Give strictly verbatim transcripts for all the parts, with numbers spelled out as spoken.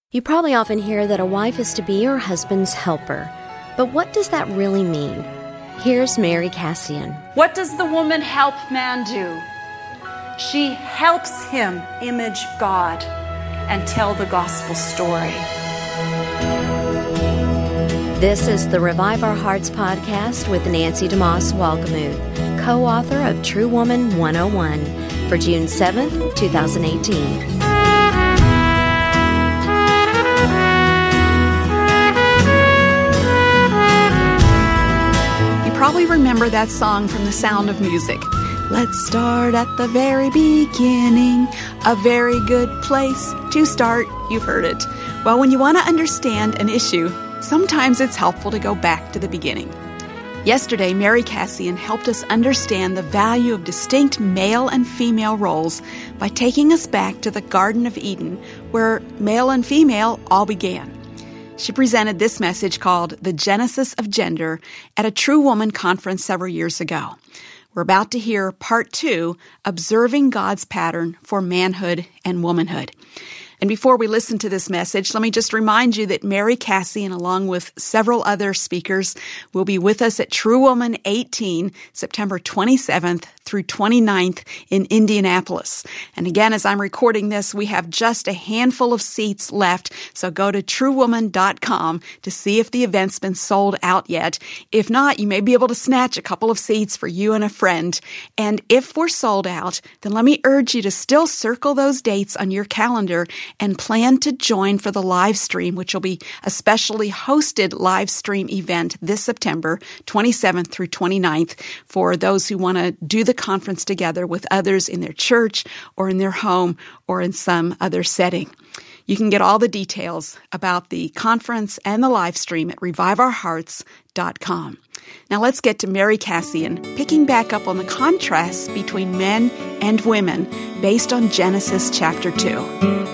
You probably often hear that a wife is to be her husband's helper. But what does that really mean? Here's Mary Cassian. What does the woman help man do? She helps him image God and tell the gospel story. This is the Revive Our Hearts podcast with Nancy DeMoss Wolgemuth, co-author of True Woman one oh one, for June seventh, twenty eighteen. You probably remember that song from The Sound of Music. Let's start at the very beginning, a very good place to start. You've heard it. Well, when you want to understand an issue, sometimes it's helpful to go back to the beginning. Yesterday, Mary Cassian helped us understand the value of distinct male and female roles by taking us back to the Garden of Eden, where male and female all began. She presented this message called The Genesis of Gender at a True Woman conference several years ago. We're about to hear part two, Observing God's Pattern for Manhood and Womanhood. And before we listen to this message, let me just remind you that Mary Cassian, along with several other speakers, will be with us at True Woman eighteen, September twenty-seventh through twenty-ninth in Indianapolis. And again, as I'm recording this, we have just a handful of seats left, so go to true woman dot com to see if the event's been sold out yet. If not, you may be able to snatch a couple of seats for you and a friend. And if we're sold out, then let me urge you to still circle those dates on your calendar and plan to join for the live stream, which will be a specially hosted live stream event this September twenty-seventh through twenty-ninth for those who want to do the conference together with others in their church or in their home or in some other setting. You can get all the details about the conference and the live stream at revive our hearts dot com. Now let's get to Mary Cassian picking back up on the contrasts between men and women based on Genesis chapter two.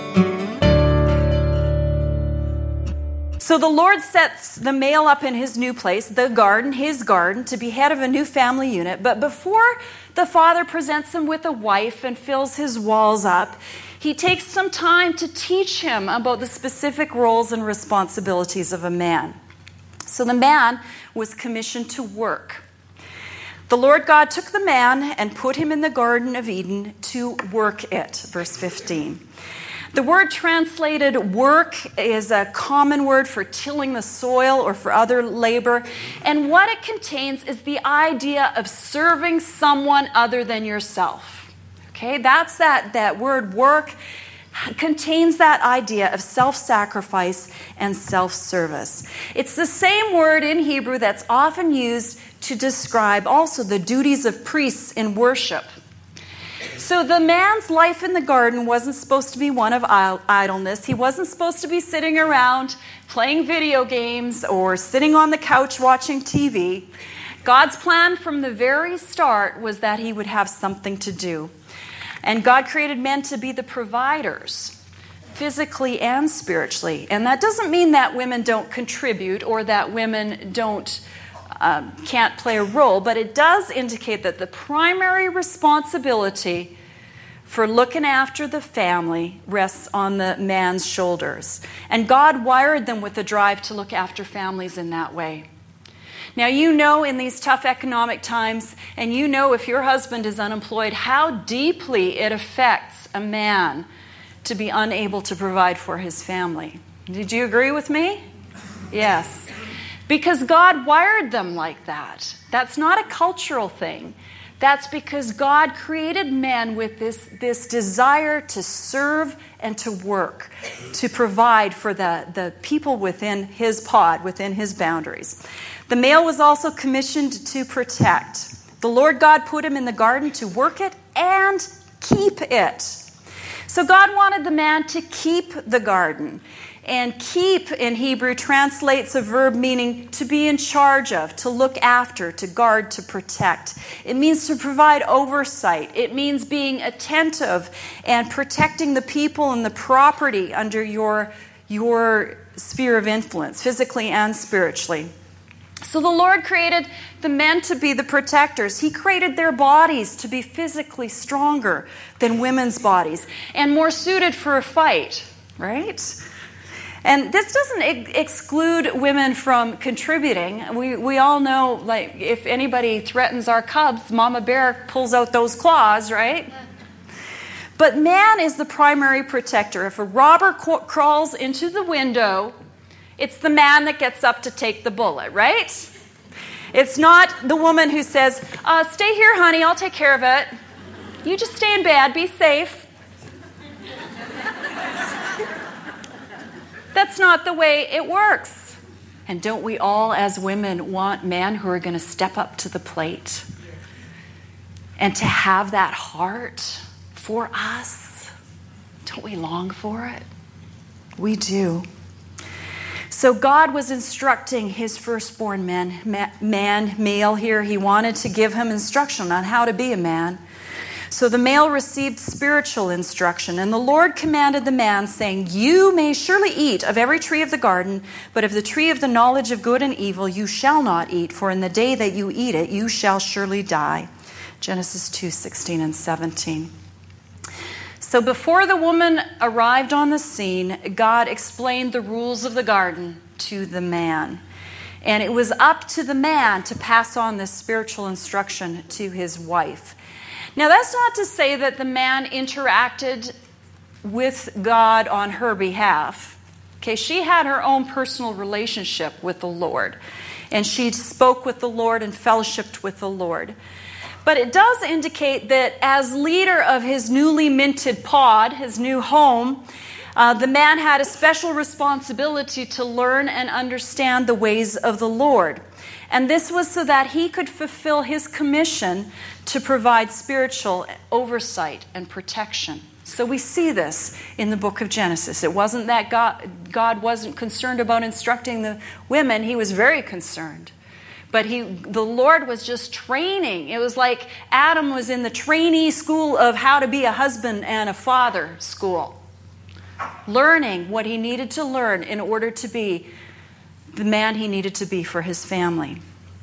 So the Lord sets the male up in his new place, the garden, his garden, to be head of a new family unit. But before the father presents him with a wife and fills his walls up, he takes some time to teach him about the specific roles and responsibilities of a man. So the man was commissioned to work. The Lord God took the man and put him in the Garden of Eden to work it, verse fifteen. The word translated work is a common word for tilling the soil or for other labor. And what it contains is the idea of serving someone other than yourself. Okay, that's that, that word work contains that idea of self-sacrifice and self-service. It's the same word in Hebrew that's often used to describe also the duties of priests in worship. So the man's life in the garden wasn't supposed to be one of idleness. He wasn't supposed to be sitting around playing video games or sitting on the couch watching T V. God's plan from the very start was that he would have something to do. And God created men to be the providers, physically and spiritually. And that doesn't mean that women don't contribute or that women don't Um, can't play a role, but it does indicate that the primary responsibility for looking after the family rests on the man's shoulders. And God wired them with a drive to look after families in that way. Now, you know in these tough economic times, and you know if your husband is unemployed, how deeply it affects a man to be unable to provide for his family. Did you agree with me? Yes. Because God wired them like that. That's not a cultural thing. That's because God created men with this, this desire to serve and to work, to provide for the, the people within his pod, within his boundaries. The male was also commissioned to protect. The Lord God put him in the garden to work it and keep it. So God wanted the man to keep the garden. And keep in Hebrew translates a verb meaning to be in charge of, to look after, to guard, to protect. It means to provide oversight. It means being attentive and protecting the people and the property under your, your sphere of influence, physically and spiritually. So the Lord created the men to be the protectors. He created their bodies to be physically stronger than women's bodies and more suited for a fight, right? And this doesn't ex- exclude women from contributing. We we all know, like, if anybody threatens our cubs, Mama Bear pulls out those claws, right? But man is the primary protector. If a robber c- crawls into the window, it's the man that gets up to take the bullet, right? It's not the woman who says, uh, stay here, honey, I'll take care of it. You just stay in bed, be safe. That's not the way it works. And don't we all, as women, want men who are going to step up to the plate and to have that heart for us? Don't we long for it? We do. So God was instructing his firstborn man, ma- man, male here. He wanted to give him instruction on how to be a man. So the male received spiritual instruction, and the Lord commanded the man, saying, you may surely eat of every tree of the garden, but of the tree of the knowledge of good and evil you shall not eat, for in the day that you eat it you shall surely die. Genesis two sixteen and seventeen. So before the woman arrived on the scene, God explained the rules of the garden to the man. And it was up to the man to pass on this spiritual instruction to his wife. Now, that's not to say that the man interacted with God on her behalf. Okay, she had her own personal relationship with the Lord, and she spoke with the Lord and fellowshiped with the Lord. But it does indicate that as leader of his newly minted pod, his new home, uh, the man had a special responsibility to learn and understand the ways of the Lord. And this was so that he could fulfill his commission to provide spiritual oversight and protection. So we see this in the book of Genesis. It wasn't that God, God wasn't concerned about instructing the women. He was very concerned. But he, the Lord was just training. It was like Adam was in the trainee school of how to be a husband and a father school, learning what he needed to learn in order to be the man he needed to be for his family.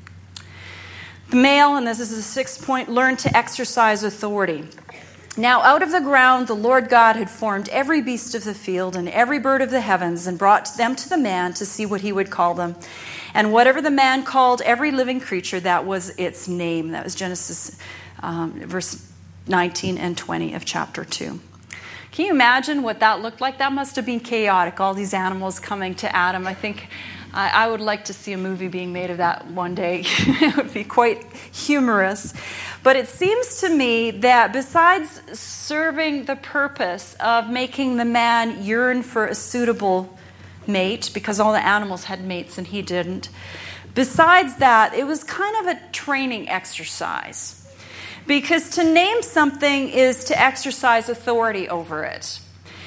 The male, and this is the sixth point, learned to exercise authority. Now out of the ground the Lord God had formed every beast of the field and every bird of the heavens and brought them to the man to see what he would call them. And whatever the man called every living creature, that was its name. That was Genesis um, verse nineteen and twenty of chapter two. Can you imagine what that looked like? That must have been chaotic, all these animals coming to Adam. I think I, I would like to see a movie being made of that one day. It would be quite humorous. But it seems to me that besides serving the purpose of making the man yearn for a suitable mate, because all the animals had mates and he didn't, besides that, it was kind of a training exercise. Because to name something is to exercise authority over it.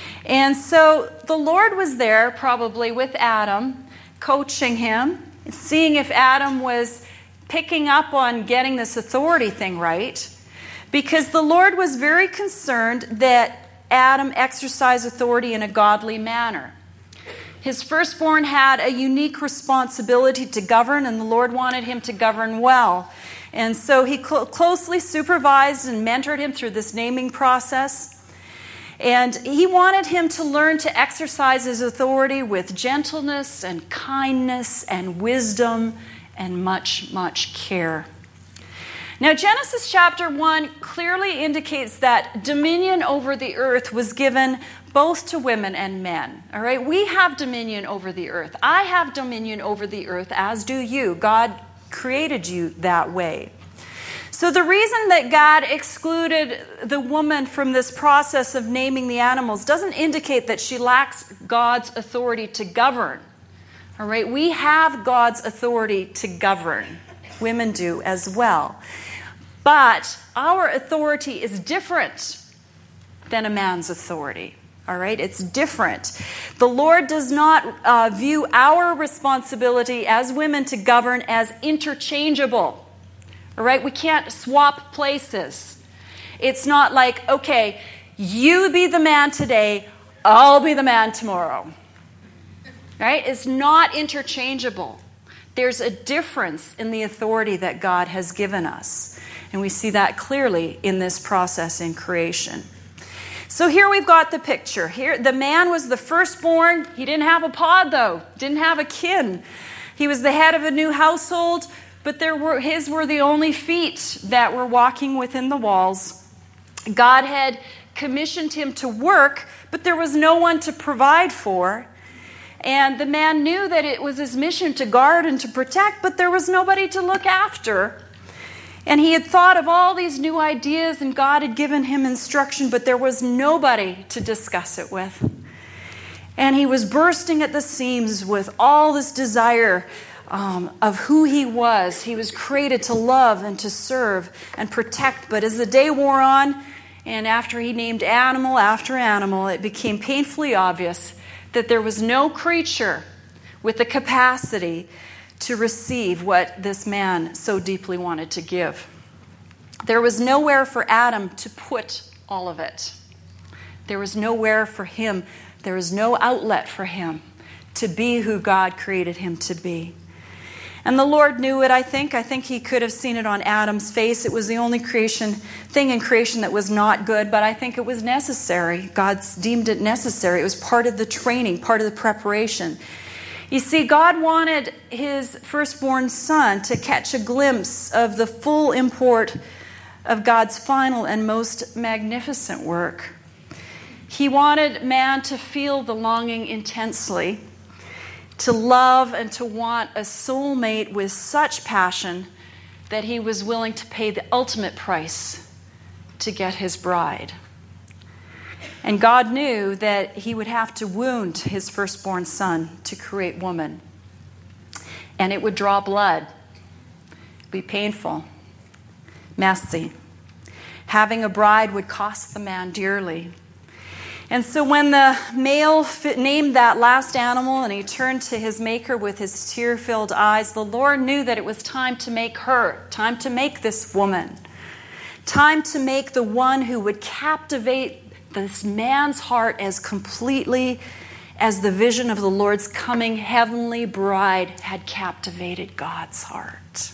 And so the Lord was there probably with Adam, coaching him, seeing if Adam was picking up on getting this authority thing right. Because the Lord was very concerned that Adam exercise authority in a godly manner. His firstborn had a unique responsibility to govern, and the Lord wanted him to govern well. And so he cl- closely supervised and mentored him through this naming process. And he wanted him to learn to exercise his authority with gentleness and kindness and wisdom and much, much care. Now, Genesis chapter one clearly indicates that dominion over the earth was given both to women and men. All right, we have dominion over the earth. I have dominion over the earth, as do you. God created you that way. So the reason that God excluded the woman from this process of naming the animals doesn't indicate that she lacks God's authority to govern. All right, we have God's authority to govern. Women do as well. But our authority is different than a man's authority. All right, it's different. The Lord does not uh, view our responsibility as women to govern as interchangeable. All right, we can't swap places. It's not like, okay, you be the man today, I'll be the man tomorrow. Right? It's not interchangeable. There's a difference in the authority that God has given us. And we see that clearly in this process in creation. So here we've got the picture. Here, the man was the firstborn. He didn't have a pod, though. Didn't have a kin. He was the head of a new household, but there were his were the only feet that were walking within the walls. God had commissioned him to work, but there was no one to provide for. And the man knew that it was his mission to guard and to protect, but there was nobody to look after. And he had thought of all these new ideas, and God had given him instruction, but there was nobody to discuss it with. And he was bursting at the seams with all this desire um, of who he was. He was created to love and to serve and protect. But as the day wore on, and after he named animal after animal, it became painfully obvious that there was no creature with the capacity to receive what this man so deeply wanted to give. There was nowhere for Adam to put all of it. There was nowhere for him. There was no outlet for him to be who God created him to be. And the Lord knew it, I think. I think he could have seen it on Adam's face. It was the only creation thing in creation that was not good, but I think it was necessary. God deemed it necessary. It was part of the training, part of the preparation. You see, God wanted his firstborn son to catch a glimpse of the full import of God's final and most magnificent work. He wanted man to feel the longing intensely, to love and to want a soulmate with such passion that he was willing to pay the ultimate price to get his bride. And God knew that he would have to wound his firstborn son to create woman. And it would draw blood, be painful, messy. Having a bride would cost the man dearly. And so when the male fit, named that last animal and he turned to his maker with his tear-filled eyes, the Lord knew that it was time to make her, time to make this woman, time to make the one who would captivate this man's heart as completely as the vision of the Lord's coming heavenly bride had captivated God's heart.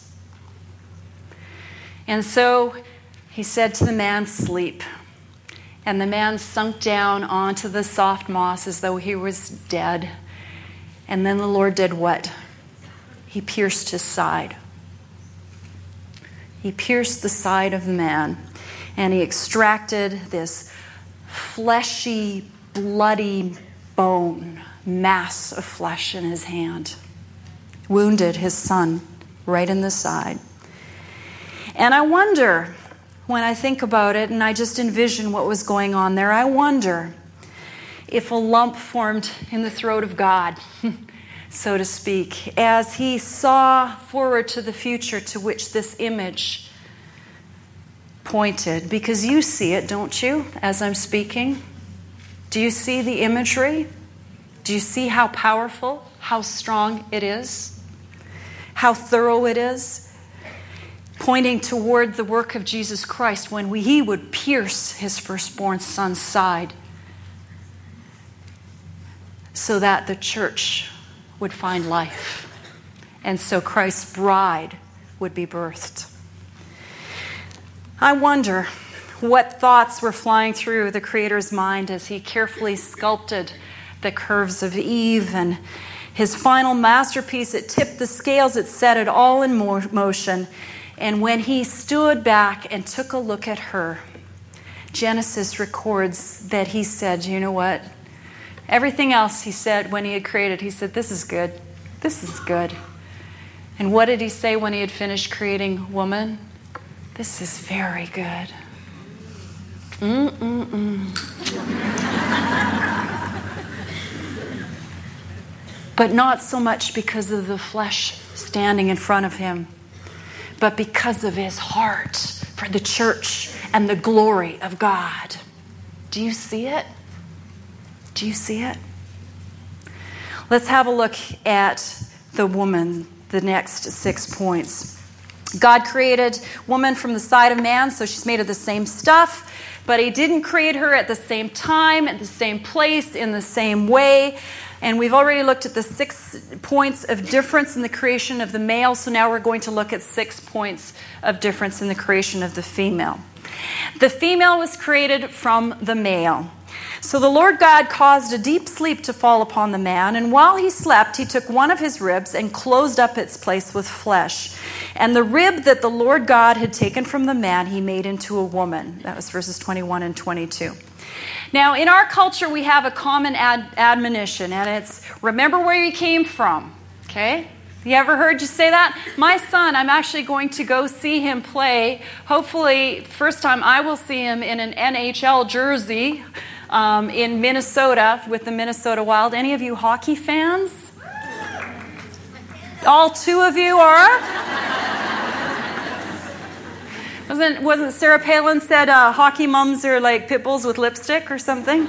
And so he said to the man, "Sleep." And the man sunk down onto the soft moss as though he was dead. And then the Lord did what? He pierced his side. He pierced the side of the man, and he extracted this fleshy, bloody bone, mass of flesh in his hand. Wounded his son right in the side. And I wonder, when I think about it and I just envision what was going on there, I wonder if a lump formed in the throat of God, so to speak, as he saw forward to the future to which this image pointed. Because you see it, don't you, as I'm speaking? Do you see the imagery? Do you see how powerful, how strong it is? How thorough it is? Pointing toward the work of Jesus Christ when we, he would pierce his firstborn son's side so that the church would find life. And so Christ's bride would be birthed. I wonder what thoughts were flying through the Creator's mind as he carefully sculpted the curves of Eve, and his final masterpiece, it tipped the scales, it set it all in motion. And when he stood back and took a look at her, Genesis records that he said, you know what? Everything else he said when he had created, he said, this is good. This is good. And what did he say when he had finished creating woman? This is very good. Mm-mm-mm. But not so much because of the flesh standing in front of him, but because of his heart for the church and the glory of God. Do you see it? Do you see it? Let's have a look at the woman, the next six points. God created woman from the side of man, so she's made of the same stuff, but he didn't create her at the same time, at the same place, in the same way. And we've already looked at the six points of difference in the creation of the male, so now we're going to look at six points of difference in the creation of the female. The female was created from the male. So the Lord God caused a deep sleep to fall upon the man, and while he slept, he took one of his ribs and closed up its place with flesh. And the rib that the Lord God had taken from the man, he made into a woman. That was verses twenty-one and twenty-two. Now, in our culture, we have a common ad- admonition, and it's, remember where you came from, okay? You ever heard you say that? My son, I'm actually going to go see him play. Hopefully, first time I will see him in an N H L jersey um, in Minnesota with the Minnesota Wild. Any of you hockey fans? All two of you are? Wasn't, wasn't Sarah Palin said uh, hockey mums are like pit bulls with lipstick or something?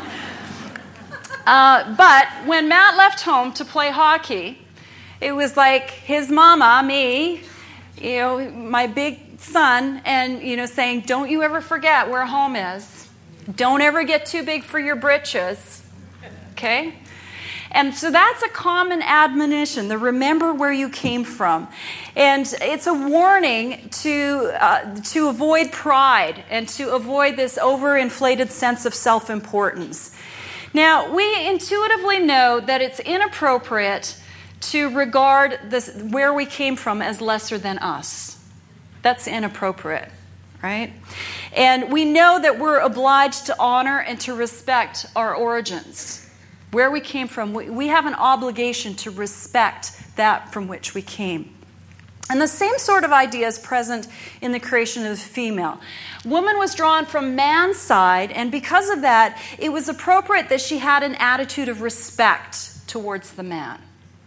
Uh, but when Matt left home to play hockey, it was like his mama, me, you know, my big son, and, you know, saying, don't you ever forget where home is. Don't ever get too big for your britches. Okay? And so that's a common admonition, the remember where you came from. And it's a warning to, uh, to avoid pride and to avoid this overinflated sense of self-importance. Now, we intuitively know that it's inappropriate to regard this, where we came from, as lesser than us. That's inappropriate, right? And we know that we're obliged to honor and to respect our origins. Where we came from, we, we have an obligation to respect that from which we came. And the same sort of idea is present in the creation of the female. Woman was drawn from man's side, and because of that, it was appropriate that she had an attitude of respect towards the man.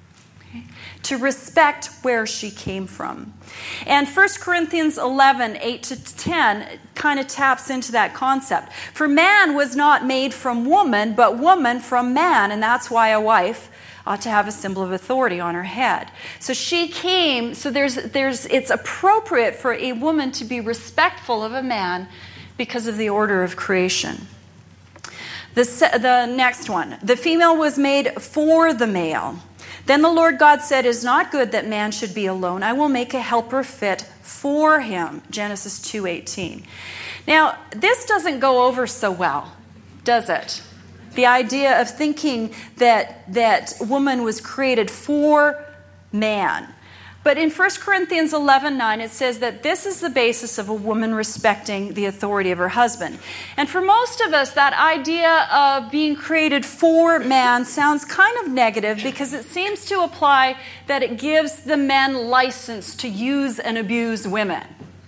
To respect where she came from. And First Corinthians eleven, eight to ten kind of taps into that concept. For man was not made from woman, but woman from man, and that's why a wife ought to have a symbol of authority on her head. So she came, so there's, there's, it's appropriate for a woman to be respectful of a man because of the order of creation. The, the next one, the female was made for the male. Then the Lord God said, it is not good that man should be alone. I will make a helper fit for him. Genesis two eighteen. Now, this doesn't go over so well, does it? The idea of thinking that, that woman was created for man. But in First Corinthians eleven nine, it says that this is the basis of a woman respecting the authority of her husband. And for most of us, that idea of being created for man sounds kind of negative because it seems to imply that it gives the men license to use and abuse women.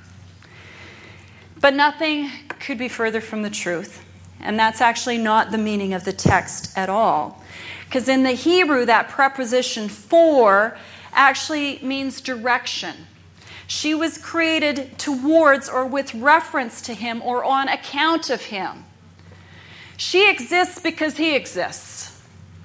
But nothing could be further from the truth. And that's actually not the meaning of the text at all. Because in the Hebrew, that preposition for actually means direction. She was created towards or with reference to him or on account of him. She exists because he exists.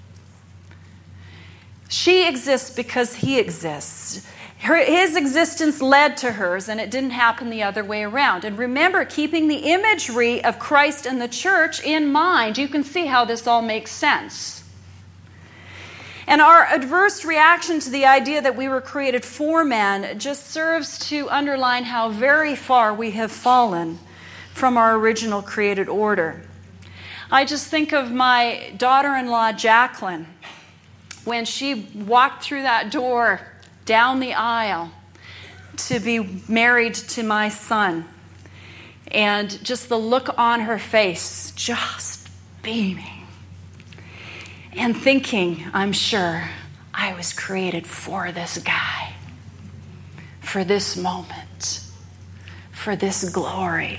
She exists because he exists. Her, his existence led to hers, and it didn't happen the other way around. And remember, keeping the imagery of Christ and the church in mind, you can see how this all makes sense. And our adverse reaction to the idea that we were created for man just serves to underline how very far we have fallen from our original created order. I just think of my daughter-in-law, Jacqueline, when she walked through that door down the aisle to be married to my son. And just the look on her face, just beaming. And thinking, I'm sure, I was created for this guy, for this moment, for this glory.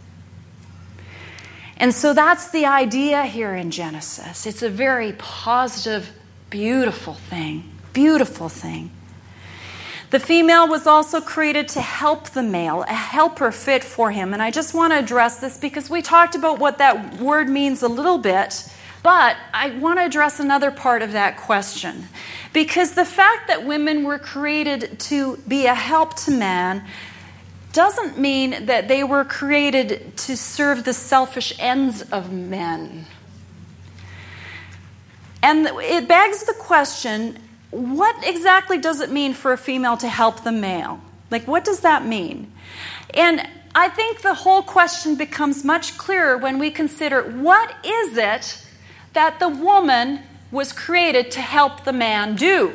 And so that's the idea here in Genesis. It's a very positive, beautiful thing, beautiful thing. The female was also created to help the male, a helper fit for him. And I just want to address this because we talked about what that word means a little bit. But I want to address another part of that question. Because the fact that women were created to be a help to man doesn't mean that they were created to serve the selfish ends of men. And it begs the question, what exactly does it mean for a female to help the male? Like, what does that mean? And I think the whole question becomes much clearer when we consider what is it that the woman was created to help the man do?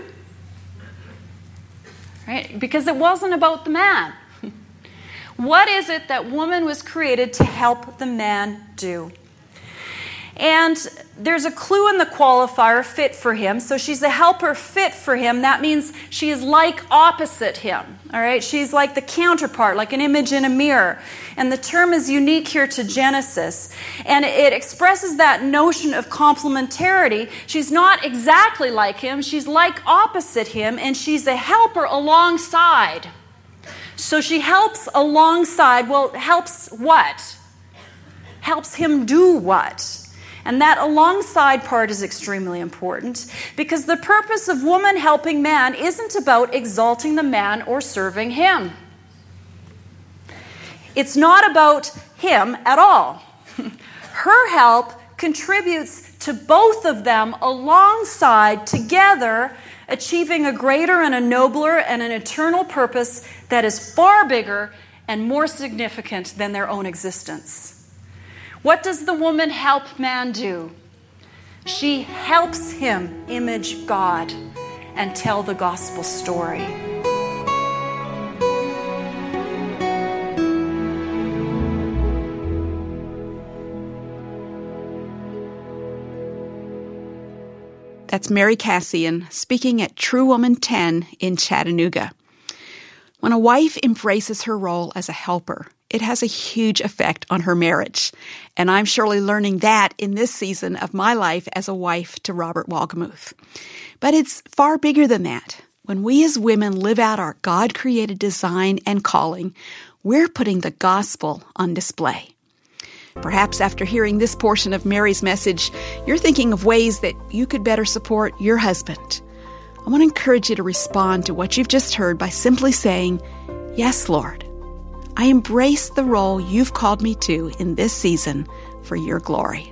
Right? Because it wasn't about the man. What is it that woman was created to help the man do? And there's a clue in the qualifier, fit for him. So she's a helper fit for him. That means she is like opposite him. All right? She's like the counterpart, like an image in a mirror. And the term is unique here to Genesis. And it expresses that notion of complementarity. She's not exactly like him. She's like opposite him. And she's a helper alongside. So she helps alongside. Well, helps what? Helps him do what? And that alongside part is extremely important because the purpose of woman helping man isn't about exalting the man or serving him. It's not about him at all. Her help contributes to both of them alongside, together, achieving a greater and a nobler and an eternal purpose that is far bigger and more significant than their own existence. What does the woman help man do? She helps him image God and tell the gospel story. That's Mary Cassian speaking at True Woman ten in Chattanooga. When a wife embraces her role as a helper, it has a huge effect on her marriage. And I'm surely learning that in this season of my life as a wife to Robert Wolgemuth. But it's far bigger than that. When we as women live out our God-created design and calling, we're putting the gospel on display. Perhaps after hearing this portion of Mary's message, you're thinking of ways that you could better support your husband. I want to encourage you to respond to what you've just heard by simply saying, "Yes, Lord. I embrace the role you've called me to in this season for your glory."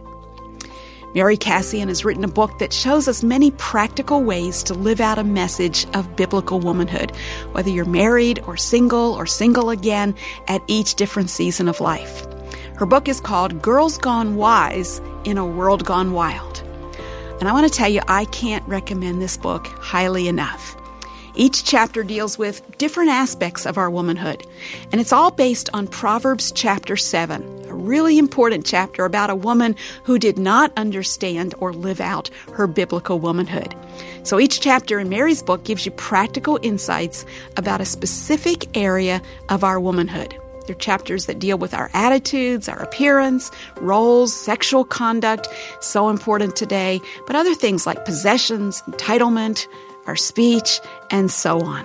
Mary Cassian has written a book that shows us many practical ways to live out a message of biblical womanhood, whether you're married or single or single again at each different season of life. Her book is called Girls Gone Wise in a World Gone Wild. And I want to tell you, I can't recommend this book highly enough. Each chapter deals with different aspects of our womanhood, and it's all based on Proverbs chapter seven, a really important chapter about a woman who did not understand or live out her biblical womanhood. So each chapter in Mary's book gives you practical insights about a specific area of our womanhood. They're chapters that deal with our attitudes, our appearance, roles, sexual conduct, so important today, but other things like possessions, entitlement, our speech, and so on.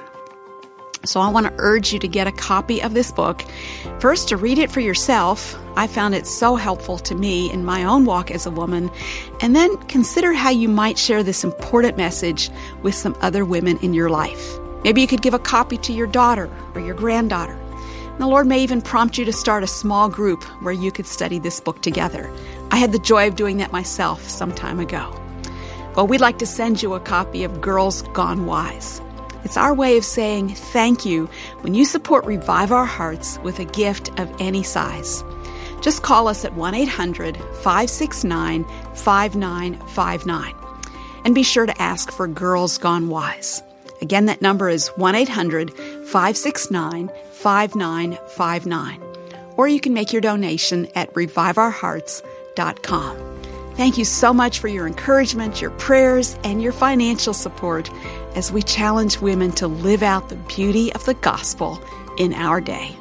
So I want to urge you to get a copy of this book. First, to read it for yourself. I found it so helpful to me in my own walk as a woman. And then consider how you might share this important message with some other women in your life. Maybe you could give a copy to your daughter or your granddaughter. And the Lord may even prompt you to start a small group where you could study this book together. I had the joy of doing that myself some time ago. Well, we'd like to send you a copy of Girls Gone Wise. It's our way of saying thank you when you support Revive Our Hearts with a gift of any size. Just call us at one eight hundred, five six nine, five nine five nine. And be sure to ask for Girls Gone Wise. Again, that number is one eight hundred, five six nine, five nine five nine. Or you can make your donation at revive our hearts dot com. Thank you so much for your encouragement, your prayers, and your financial support as we challenge women to live out the beauty of the gospel in our day.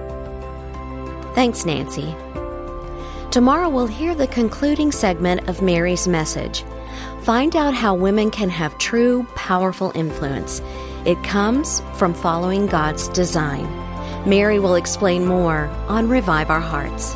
Thanks, Nancy. Tomorrow we'll hear the concluding segment of Mary's message. Find out how women can have true, powerful influence. It comes from following God's design. Mary will explain more on Revive Our Hearts.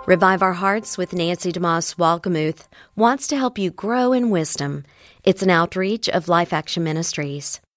Revive Our Hearts with Nancy DeMoss Walgemuth wants to help you grow in wisdom. It's an outreach of Life Action Ministries.